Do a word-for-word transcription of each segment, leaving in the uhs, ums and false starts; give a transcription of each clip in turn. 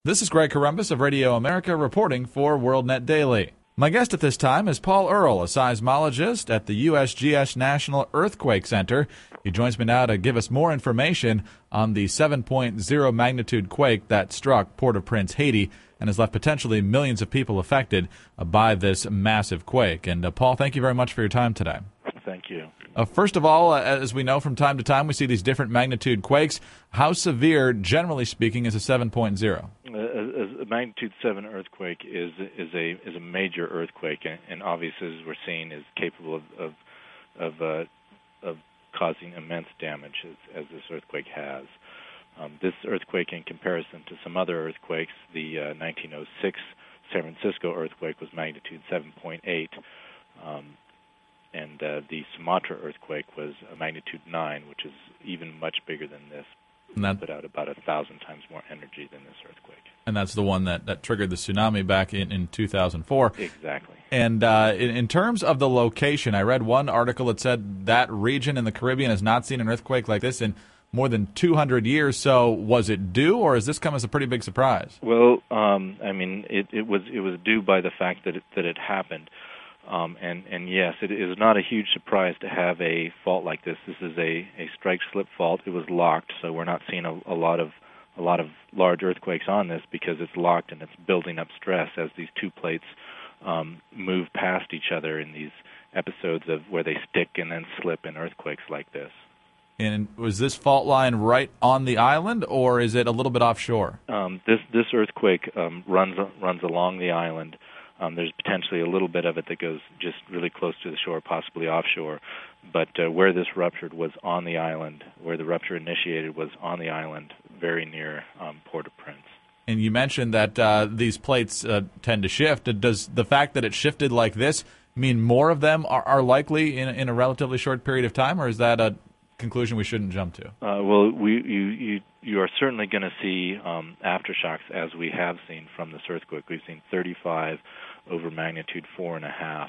This is Greg Corombos of Radio America reporting for WorldNet Daily. My guest at this time is Paul Earle, a seismologist at the U S G S National Earthquake Center. He joins me now to give us more information on the seven point oh magnitude quake that struck Port-au-Prince, Haiti, and has left potentially millions of people affected uh, by this massive quake. And uh, Paul, thank you very much for your time today. Thank you. Uh, first of all, uh, as we know from time to time, we see these different magnitude quakes. How severe, generally speaking, is a seven point oh? A, a magnitude seven earthquake is is a is a major earthquake, and, and obviously, as we're seeing, is capable of of of, uh, of causing immense damage as, as this earthquake has. Um, this earthquake, in comparison to some other earthquakes, the uh, nineteen oh six San Francisco earthquake was magnitude seven point eight. Um, And uh, the Sumatra earthquake was a magnitude nine, which is even much bigger than this. And that put out about a thousand times more energy than this earthquake. And that's the one that, that triggered the tsunami back in, in two thousand four. Exactly. And uh, in, in terms of the location, I read one article that said that region in the Caribbean has not seen an earthquake like this in more than two hundred years. So was it due, or has this come as a pretty big surprise? Well, um, I mean, it, it was it was due by the fact that it, that it happened. Um, and, and yes, it is not a huge surprise to have a fault like this. This is a, a strike-slip fault. It was locked, so we're not seeing a, a lot of a lot of large earthquakes on this because it's locked and it's building up stress as these two plates um, move past each other in these episodes of where they stick and then slip in earthquakes like this. And was this fault line right on the island, or is it a little bit offshore? Um, this this earthquake um, runs runs along the island. Um, there's potentially a little bit of it that goes just really close to the shore, possibly offshore. But uh, where this ruptured was on the island. Where the rupture initiated was on the island, very near um, Port-au-Prince. And you mentioned that uh, these plates uh, tend to shift. Does the fact that it shifted like this mean more of them are, are likely in, in a relatively short period of time, or is that a conclusion we shouldn't jump to? Uh, well, we you you you are certainly going to see um, aftershocks, as we have seen from this earthquake. We've seen thirty-five over magnitude four and a half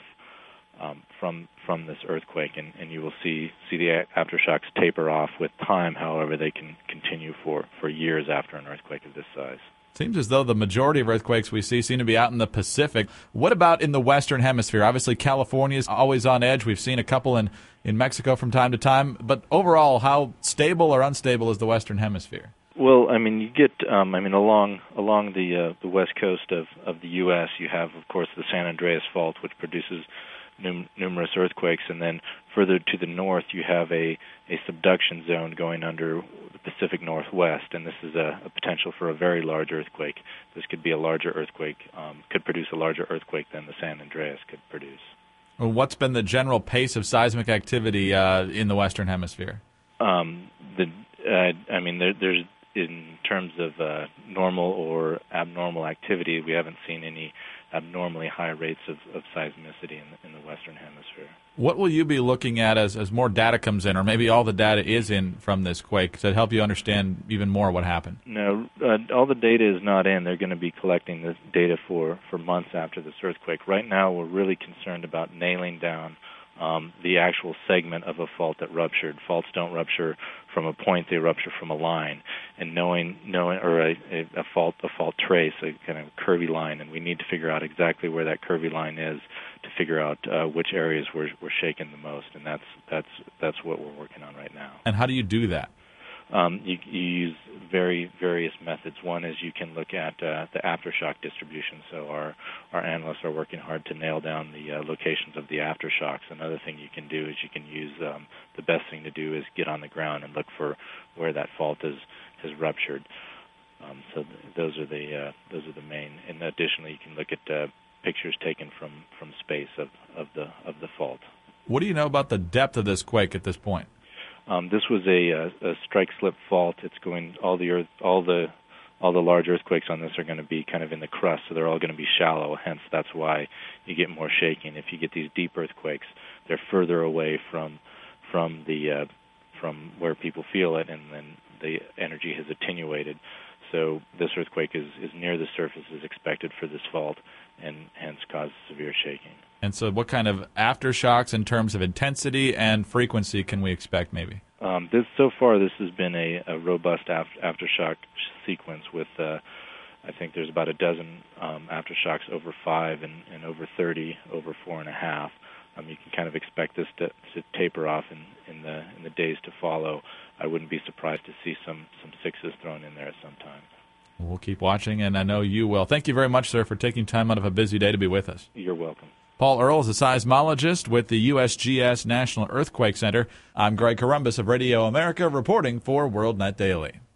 um, from from this earthquake, and, and you will see see the aftershocks taper off with time. However, they can continue for, for years after an earthquake of this size. Seems as though the majority of earthquakes we see seem to be out in the Pacific. What about in the Western Hemisphere? Obviously, California is always on edge. We've seen a couple in, in Mexico from time to time. But overall, how stable or unstable is the Western Hemisphere? Well, I mean, you get, um, I mean, along along the uh, the west coast of, of the U S, you have, of course, the San Andreas Fault, which produces num- numerous earthquakes, and then further to the north, you have a, a subduction zone going under the Pacific Northwest, and this is a, a potential for a very large earthquake. This could be a larger earthquake, um, could produce a larger earthquake than the San Andreas could produce. Well, what's been the general pace of seismic activity uh, in the Western Hemisphere? Um, the, uh, I mean, there, there's in terms of uh, normal or abnormal activity, we haven't seen any abnormally high rates of, of seismicity in the, in the Western Hemisphere. What will you be looking at as, as more data comes in, or maybe all the data is in from this quake, to help you understand even more what happened? No, uh, all the data is not in. They're going to be collecting this data for, for months after this earthquake. Right now, we're really concerned about nailing down Um, the actual segment of a fault that ruptured. Faults don't rupture from a point; they rupture from a line. And knowing, knowing, or a, a, a fault, a fault trace, a kind of curvy line, and we need to figure out exactly where that curvy line is to figure out uh, which areas were were shaken the most. And that's that's that's what we're working on right now. And how do you do that? Um, you, you use very various methods. One is you can look at uh, the aftershock distribution. So our, our analysts are working hard to nail down the uh, locations of the aftershocks. Another thing you can do is you can use um, the best thing to do is get on the ground and look for where that fault is has ruptured. Um, so th- those are the uh, those are the main. And additionally, you can look at uh, pictures taken from, from space of, of the of the fault. What do you know about the depth of this quake at this point? Um, this was a, a, a strike-slip fault. It's going all the earth, all the all the large earthquakes on this are going to be kind of in the crust, so they're all going to be shallow. Hence, that's why you get more shaking. If you get these deep earthquakes, they're further away from from the uh, from where people feel it, and then the energy has attenuated. So this earthquake is, is near the surface as expected for this fault, and hence causes severe shaking. And so what kind of aftershocks in terms of intensity and frequency can we expect maybe? Um, this so far, this has been a, a robust af- aftershock sequence with uh, I think there's about a dozen um, aftershocks over five and, and over thirty over four and a half. Um, you can kind of expect this to, to taper off in, in the in the days to follow. I wouldn't be surprised to see some some sixes thrown in there at some time. We'll keep watching, and I know you will. Thank you very much, sir, for taking time out of a busy day to be with us. You're welcome. Paul Earl is a seismologist with the U S G S National Earthquake Center. I'm Greg Corombos of Radio America reporting for WorldNet Daily.